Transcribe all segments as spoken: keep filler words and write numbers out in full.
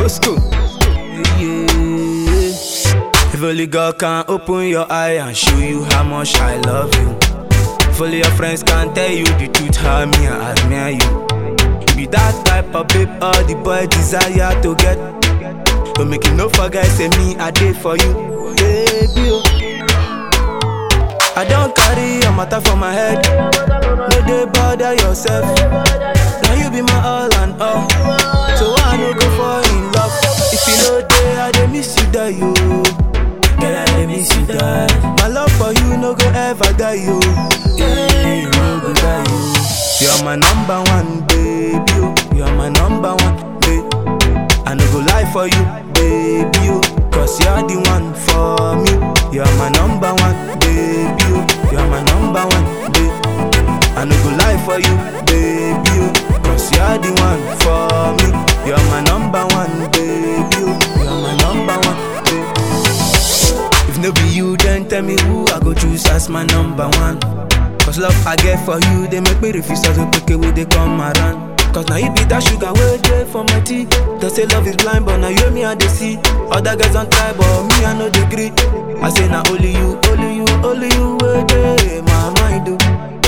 Moscow. Yeah. If only God can open your eye and show you how much I love you. If only your friends can tell you the truth, how me I admire you. You be that type of babe all the boy desire to get. Don't make you no forget, say me I did for you, baby. Oh. I don't carry your matter for my head. No dey bother yourself. Now you be my all and all. So I no go fall in love. If you know day I dey miss you die yo. Girl I dey miss you die. My love for you no go ever die yo. Yeah, no go die yo. You're my number one baby yo. You're my number one baby. I no go lie for you baby yo. Cause you're the one for me. You're my number one baby yo. You're my number one baby. I no go lie for you baby yo. Cause you're the one for me. You're my number one baby yo. You're my number one baby. If no be you then tell me who I go choose as my number one. Cause love I get for you they make me refuse to pick it when they come around. Cause now you be that sugar way there for my tea. They say love is blind but now you and me and they see. Other guys don't try but me I no degree. I say now only you, only you, only you way there my mind do.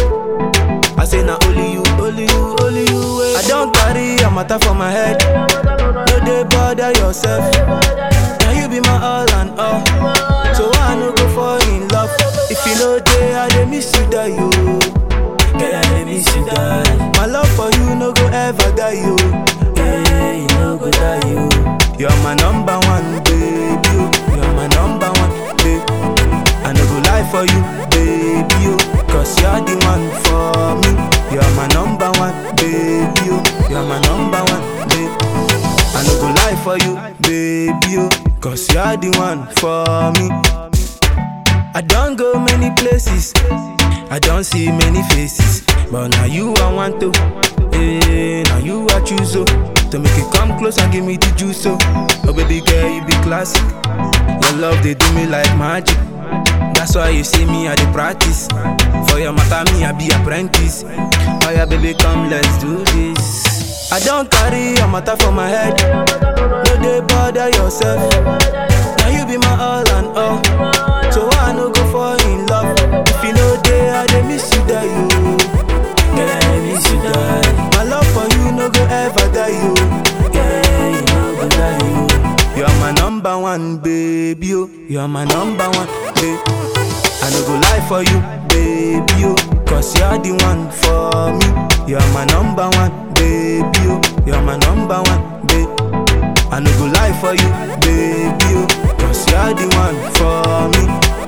I say now only you, only you, only you way. I don't carry a matter for my head. No dey bother yourself. Now you be my all and all. So I no go fall in love. If you know day I dey miss you die yo. Girl I dey miss you die. My love for you no go ever die yo. Yeah, you no go die yo. You're my number one baby yo. You're my number one baby. I no go lie for you baby yo. Cause you're the one for me. You're my number one baby yo. You're my number one baby. I no go lie for you baby yo. Cause you're the one for me. I don't go many places, I don't see many faces, but now you I want to, eh, now you I choose so. To make it come close and give me the juice so. Oh baby girl you be classic. Your love they do me like magic. That's why you see me at the practice. For your matter me I be apprentice. Oh yeah baby come let's do this. I don't carry your matter for my head. No dey bother yourself. Now you be my all and all. So I no go fall in love. If you know day I dey miss you die yo. Girl I dey miss you die. My love for you no go ever die yo. Yeah, you no go die yo. You're my number one baby yo. You're my number one baby. I no go lie for you baby yo. Cause you're the one for me. You're my number one baby yo. You're my number one baby. I no go lie for you baby yo. Cause you're the one for me.